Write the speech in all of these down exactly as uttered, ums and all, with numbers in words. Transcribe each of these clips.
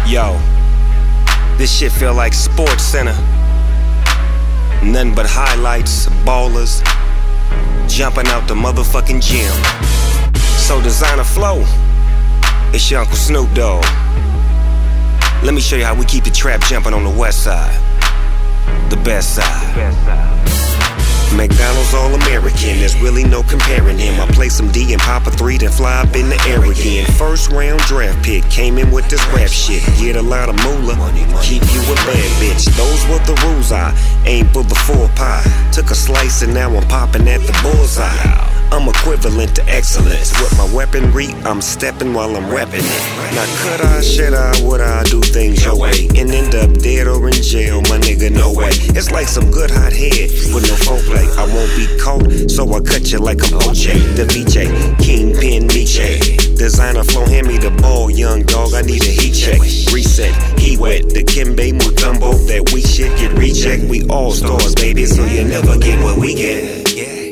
Yo, this shit feel like Sports Center. Nothing but highlights, ballers, jumping out the motherfucking gym. So Designer Flow, it's your Uncle Snoop Dogg. Let me show you how we keep the trap jumping on the west side. The best side. McDonald's All-American, there's really no comparing him. I play some D and pop a three, then fly up in the air again. First round draft pick, came in with this rap shit. Get a lot of moolah, keep you a bad bitch. Those were the rules, I aimed for the four pie. Took a slice and now I'm popping at the bullseye. I'm equivalent to excellence. With my weaponry, I'm stepping while I'm repping it. Now could I, should I, would I do things your way and end up dead or in jail? My nigga, no way. It's like some good hot head with no foreplay. I won't be caught, so I cut you like I'm O J. The V J, Kingpin Nietzsche. Designer Flow, hand me the ball, young dog, I need a heat check. Reset, he wet, the Kimbe Mutombo. That we shit get rechecked. We all stars, baby, so you never get what we get.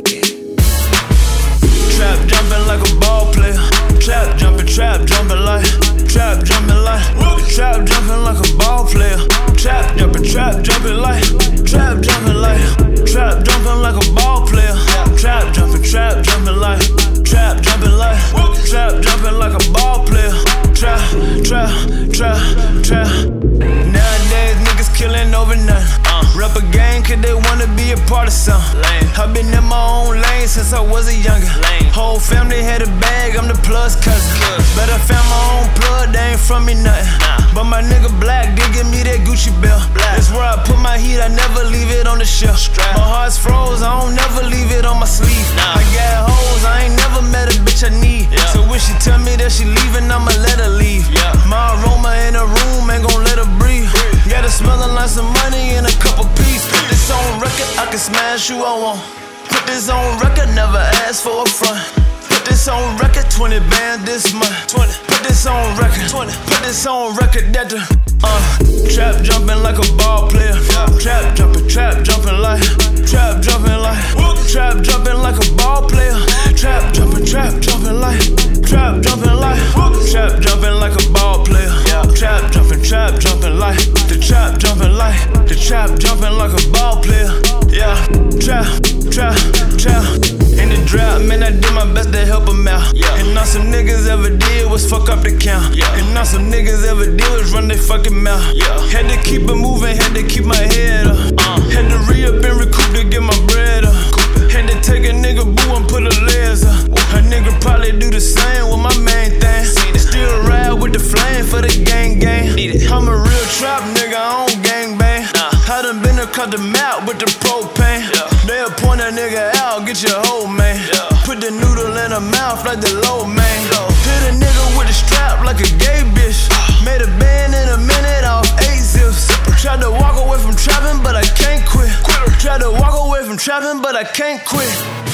Trap jumping like a ball player. Trap jumping, trap jumping like. Trap jumping like. Trap jumping like a ball player. Trap jumping, trap jumping like. Trap jumping like. Trap jumping like a ball player. Trap jumping, trap jumping like. Trap jumping like. Trap jumping like a ball player. Trap, trap, trap, trap. Nowadays niggas killing over nothing. Rap a gang cause they wanna be a part of something. I've been in my own lane since I was a youngin'. Whole family had a bag, I'm the plus cousin. But I found my own blood, they ain't from me nothing. But my nigga Black did give me that Gucci belt. That's where I put my heat, I never leave it on the shelf. My heart's froze, I don't never leave it on my sleeve. I got hoes, I ain't never met a bitch I need. So when she tell me that she leaving, I'ma let her leave. My aroma in the room ain't gon' let her breathe. Got her smelling like some money in a couple pieces. Put this on record, I can smash you, I won't. Put this on record, never ask for a front. Put this on record, twenty bands this month. twenty. Put this on record, twenty. Put this on record, that the uh trap jumping like a ball player. Trap jumping, trap jumping like. Trap jumping like. Trap jumping like a ball player. Trap jumping, trap jumping like. Trap jumping like. Trap jumping like a ball player. Trap jumping, trap jumping like. The trap jumping like. The trap jumping like a ball player. Yeah, trap, trap, trap. In the drought, man, I did my best to help them out. And now some niggas ever did was fuck up the count. And now some niggas ever did was run their fucking mouth. Had to keep it moving, had to keep my head up. Had to re-up and recoup to get my bread up. Had to take a nigga boo and put a layers up. A nigga probably do the same with my main thing. Still ride with the flame for the gang gang. I'm a real trap nigga, I don't gang bang. I done been across the map with the propane. They'll point a nigga out, get your hoe man. Put the noodle in her mouth like the low man. Hit a nigga with a strap like a gay bitch. Made a band in a minute off eight zips. Tried to walk away from trapping, but I can't quit. Tried to walk away from trapping, but I can't quit.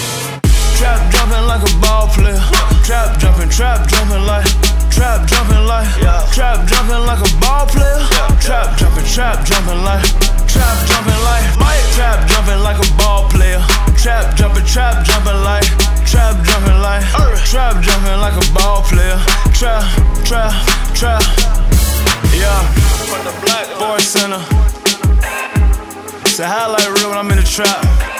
Trap jumping like a ball player. Trap jumping, trap jumping like. Trap jumping like. Trap jumping like a ball player. Trap jumping, trap jumping like. Trap jumping like. Trap jumping like a ball player. Trap jumping, trap jumping like. Trap jumping like. Trap jumping like a ball player. Trap, trap, trap. Yeah, from the Black Sports Center. It's a highlight reel when I'm in the trap.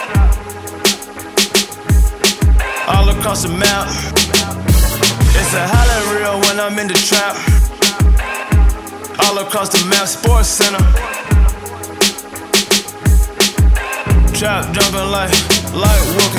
All across the map. It's a highlight reel when I'm in the trap. All across the map, Sports Center. Trap jumping like, like whoop.